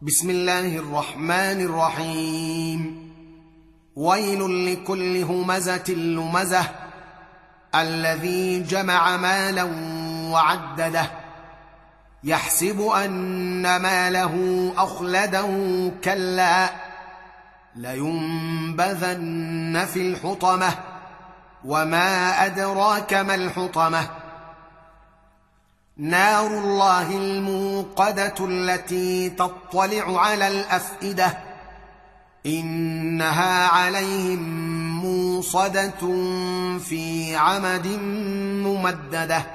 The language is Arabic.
بسم الله الرحمن الرحيم. ويل لكل همزة لمزة الذي جمع مالا وعدده يحسب أن ماله أخلده كلا لينبذن في الحطمة وما أدراك ما الحطمة نار الله الموقدة التي تطلع على الأفئدة إنها عليهم موصدة في عمد ممددة.